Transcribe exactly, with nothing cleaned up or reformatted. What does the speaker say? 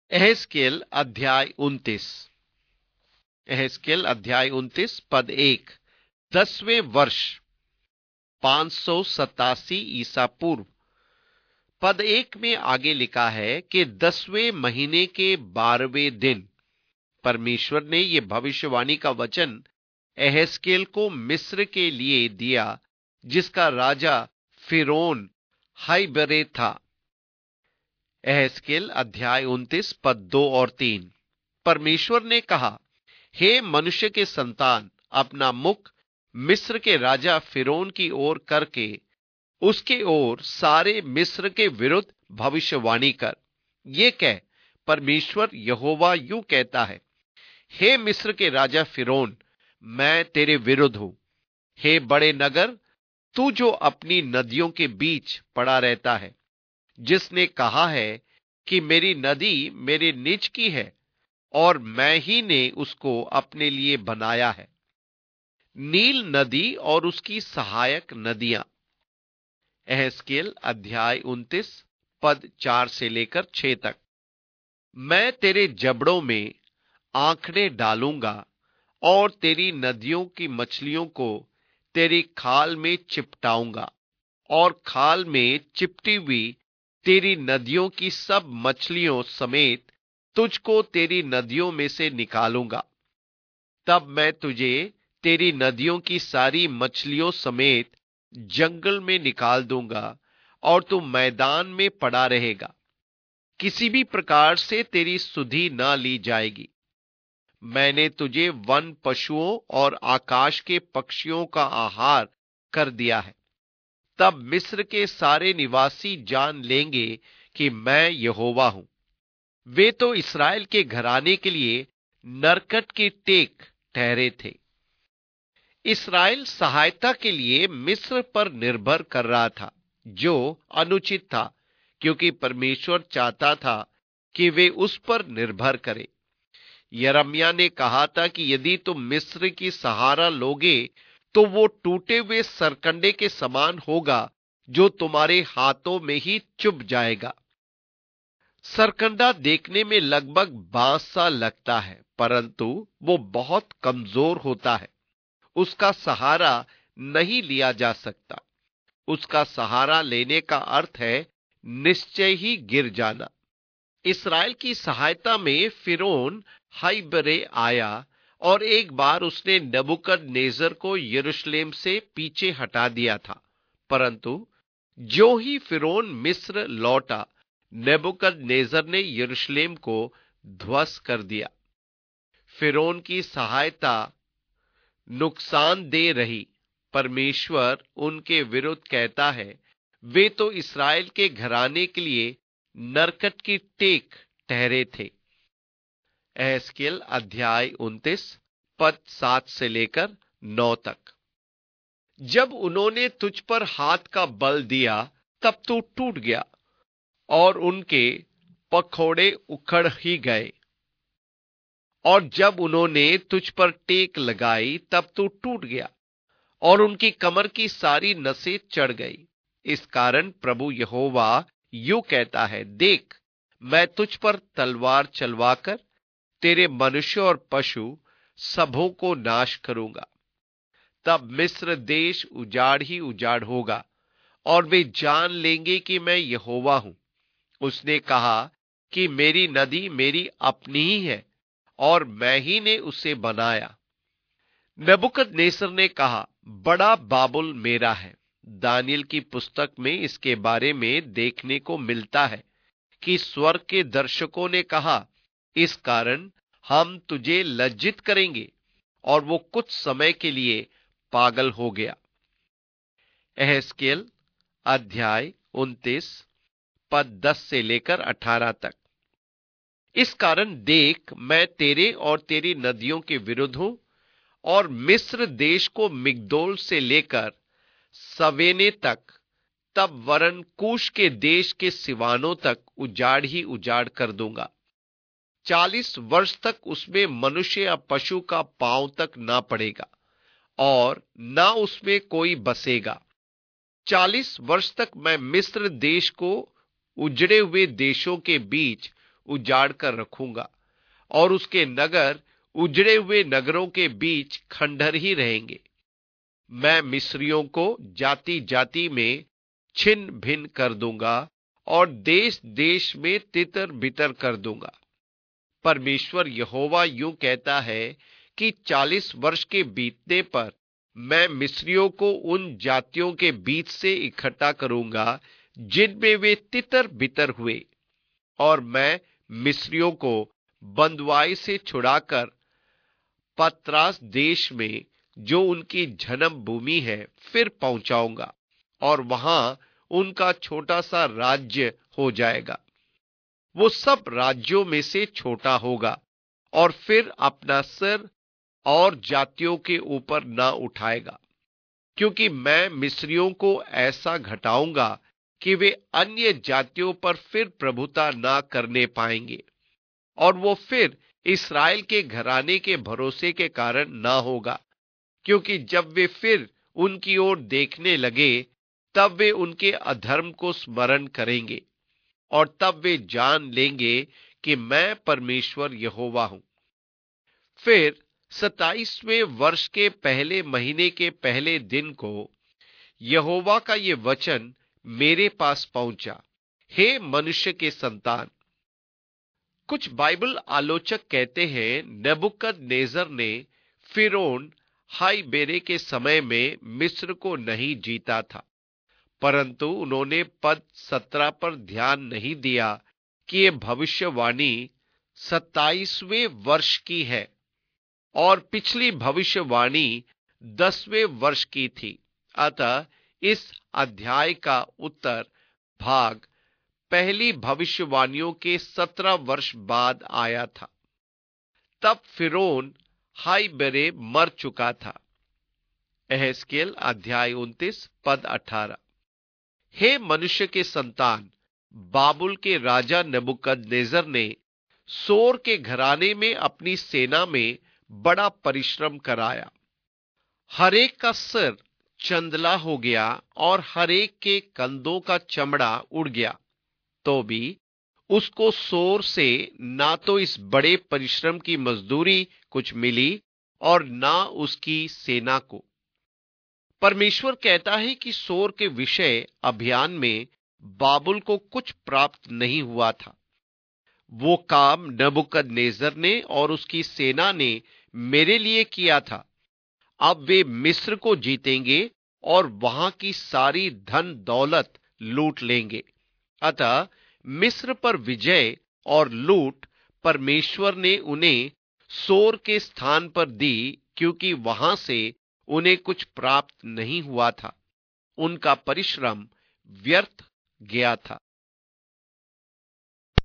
एहेजकेल अध्याय उनतीस। एहेजकेल अध्याय उनतीस पद एक। दसवें वर्ष पांच सौ सतासी ईसा पूर्व। पद एक में आगे लिखा है कि दसवें महीने के बारहवें दिन परमेश्वर ने यह भविष्यवाणी का वचन एहेजकेल को मिस्र के लिए दिया, जिसका राजा फिरौन हाइबरे था। एहेजकेल अध्याय उनतीस पद दो और तीन। परमेश्वर ने कहा, हे मनुष्य के संतान, अपना मुख मिस्र के राजा फिरौन की ओर करके उसके ओर सारे मिस्र के विरुद्ध भविष्यवाणी कर। ये कह, परमेश्वर यहोवा यूं कहता है, हे मिस्र के राजा फिरौन, मैं तेरे विरुद्ध हूं। हे बड़े नगर, तू जो अपनी नदियों के बीच पड़ा रहता है, जिसने कहा है कि मेरी नदी मेरे निज की है और मैं ही ने उसको अपने लिए बनाया है। नील नदी और उसकी सहायक नदियां। एहेजकेल अध्याय उनतीस पद चार से लेकर छह तक। मैं तेरे जबड़ों में आंकड़े डालूंगा और तेरी नदियों की मछलियों को तेरी खाल में चिपटाऊंगा और खाल में चिपटी हुई तेरी नदियों की सब मछलियों समेत तुझको तेरी नदियों में से निकालूंगा। तब मैं तुझे तेरी नदियों की सारी मछलियों समेत जंगल में निकाल दूंगा और तू मैदान में पड़ा रहेगा। किसी भी प्रकार से तेरी सुधि ना ली जाएगी। मैंने तुझे वन पशुओं और आकाश के पक्षियों का आहार कर दिया है। तब मिस्र के सारे निवासी जान लेंगे कि मैं यहोवा हूं। वे तो इस्राएल के घराने के लिए नरकट की टेक ठहरे थे। इस्राएल सहायता के लिए मिस्र पर निर्भर कर रहा था, जो अनुचित था, क्योंकि परमेश्वर चाहता था कि वे उस पर निर्भर करें। यिर्मयाह ने कहा था कि यदि तुम मिस्र की सहारा लोगे तो वो टूटे हुए सरकंडे के समान होगा, जो तुम्हारे हाथों में ही चुभ जाएगा। सरकंडा देखने में लगभग बांस सा लगता है, परंतु वो बहुत कमजोर होता है। उसका सहारा नहीं लिया जा सकता। उसका सहारा लेने का अर्थ है निश्चय ही गिर जाना। इस्राएल की सहायता में फिरौन हाइबरे आया और एक बार उसने नबूकदनेस्सर को यरूशलेम से पीछे हटा दिया था, परंतु जो ही फिरौन मिस्र लौटा, नबूकदनेस्सर ने यरूशलेम को ध्वस्त कर दिया। फिरौन की सहायता नुकसान दे रही। परमेश्वर उनके विरुद्ध कहता है, वे तो इस्राएल के घराने के लिए नरकट की टेक ठहरे थे। एहेजकेल अध्याय उनतीस पद सात से लेकर नौ तक। जब उन्होंने तुझ पर हाथ का बल दिया, तब तू टूट गया और उनके पखोड़े उखड़ ही गए। और जब उन्होंने तुझ पर टेक लगाई, तब तू टूट गया और उनकी कमर की सारी नसें चढ़ गई। इस कारण प्रभु यहोवा यूं कहता है, देख, मैं तुझ पर तलवार चलवाकर तेरे मनुष्य और पशु सबों को नाश करूंगा। तब मिस्र देश उजाड़ ही उजाड़ होगा और वे जान लेंगे कि मैं यहोवा हूं। उसने कहा कि मेरी नदी मेरी अपनी ही है और मैं ही ने उसे बनाया। नबूकदनेस्सर ने कहा, बड़ा बाबुल मेरा है। दानियल की पुस्तक में इसके बारे में देखने को मिलता है कि स्वर्ग के दर्शकों ने कहा, इस कारण हम तुझे लज्जित करेंगे, और वो कुछ समय के लिए पागल हो गया। एहेजकेल अध्याय उनतीस पद दस से लेकर अठारह तक। इस कारण देख, मैं तेरे और तेरी नदियों के विरुद्ध हूं और मिस्र देश को मिग्दोल से लेकर सवेने तक, तब वरन कूश के देश के सिवानों तक उजाड़ ही उजाड़ कर दूंगा। चालीस वर्ष तक उसमें मनुष्य या पशु का पांव तक ना पड़ेगा और ना उसमें कोई बसेगा। चालीस वर्ष तक मैं मिस्र देश को उजड़े हुए देशों के बीच उजाड़ कर रखूंगा और उसके नगर उजड़े हुए नगरों के बीच खंडहर ही रहेंगे। मैं मिस्रियों को जाति जाति में छिन्न भिन्न कर दूंगा और देश देश में तितर बितर कर दूंगा। परमेश्वर यहोवा यूं कहता है कि चालीस वर्ष के बीतने पर मैं मिस्रियों को उन जातियों के बीच से इकट्ठा करूंगा जिनमें वे तितर बितर हुए, और मैं मिस्रियों को बंधुआई से छुड़ाकर पत्रास देश में, जो उनकी जन्म भूमि है, फिर पहुंचाऊंगा और वहां उनका छोटा सा राज्य हो जाएगा। वो सब राज्यों में से छोटा होगा और फिर अपना सिर और जातियों के ऊपर ना उठाएगा, क्योंकि मैं मिस्रियों को ऐसा घटाऊंगा कि वे अन्य जातियों पर फिर प्रभुता ना करने पाएंगे, और वो फिर इस्राएल के घराने के भरोसे के कारण ना होगा, क्योंकि जब वे फिर उनकी ओर देखने लगे तब वे उनके अधर्म को स्मरण करेंगे और तब वे जान लेंगे कि मैं परमेश्वर यहोवा हूं। फिर सताईसवें वर्ष के पहले महीने के पहले दिन को यहोवा का ये वचन मेरे पास पहुंचा। हे मनुष्य के संतान, कुछ बाइबल आलोचक कहते हैं नेबुकदनेस्सर ने फिरौन हाइबेरे के समय में मिस्र को नहीं जीता था, परंतु उन्होंने पद सत्रह पर ध्यान नहीं दिया कि यह भविष्यवाणी सत्ताईसवें वर्ष की है और पिछली भविष्यवाणी दसवें वर्ष की थी। अतः इस अध्याय का उत्तर भाग पहली भविष्यवाणियों के सत्रह वर्ष बाद आया था। तब फिरौन हाइबेरे मर चुका था। एहेजकेल अध्याय उनतीस पद अठारह। हे मनुष्य के संतान, बाबुल के राजा नेबुकदनेस्सर ने सोर के घराने में अपनी सेना में बड़ा परिश्रम कराया। हरेक का सिर चंदला हो गया और हरेक के कंधों का चमड़ा उड़ गया, तो भी उसको सोर से ना तो इस बड़े परिश्रम की मजदूरी कुछ मिली और ना उसकी सेना को। परमेश्वर कहता है कि सोर के विषय अभियान में बाबुल को कुछ प्राप्त नहीं हुआ था। वो काम नेबुकदनेस्सर ने और उसकी सेना ने मेरे लिए किया था। अब वे मिस्र को जीतेंगे और वहां की सारी धन दौलत लूट लेंगे। अतः मिस्र पर विजय और लूट परमेश्वर ने उन्हें सोर के स्थान पर दी, क्योंकि वहां से उन्हें कुछ प्राप्त नहीं हुआ था। उनका परिश्रम व्यर्थ गया था।